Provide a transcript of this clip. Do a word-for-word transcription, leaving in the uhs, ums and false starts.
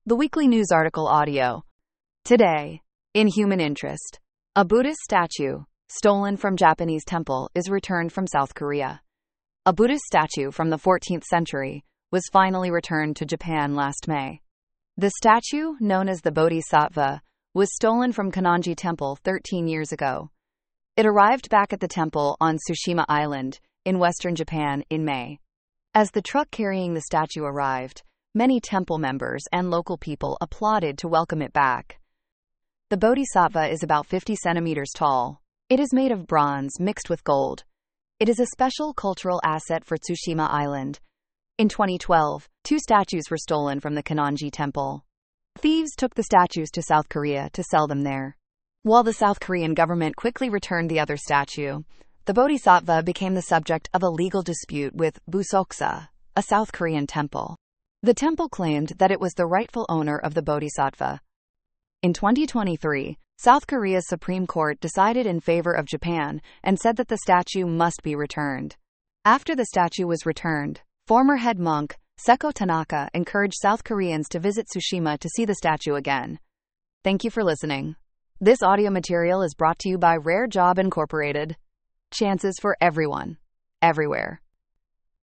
The weekly news article audio. Today, in human interest, a Buddhist statue, stolen from Japanese temple, is returned from South Korea. A Buddhist statue from the fourteenth century was finally returned to Japan last May. The statue, known as the Bodhisattva, was stolen from Kannonji Temple thirteen years ago. It arrived back at the temple on Tsushima Island, in western Japan, in May. As the truck carrying the statue arrived, many temple members and local people applauded to welcome it back. The Bodhisattva is about fifty centimeters tall. It is made of bronze mixed with gold. It is a special cultural asset for Tsushima Island. In twenty twelve, two statues were stolen from the Kannonji Temple. Thieves took the statues to South Korea to sell them there. While the South Korean government quickly returned the other statue, the Bodhisattva became the subject of a legal dispute with Busoksa, a South Korean temple. The temple claimed that it was the rightful owner of the Bodhisattva. In twenty twenty-three, South Korea's Supreme Court decided in favor of Japan and said that the statue must be returned. After the statue was returned, former head monk Seko Tanaka encouraged South Koreans to visit Tsushima to see the statue again. Thank you for listening. This audio material is brought to you by Rare Job Incorporated. Chances for everyone, everywhere.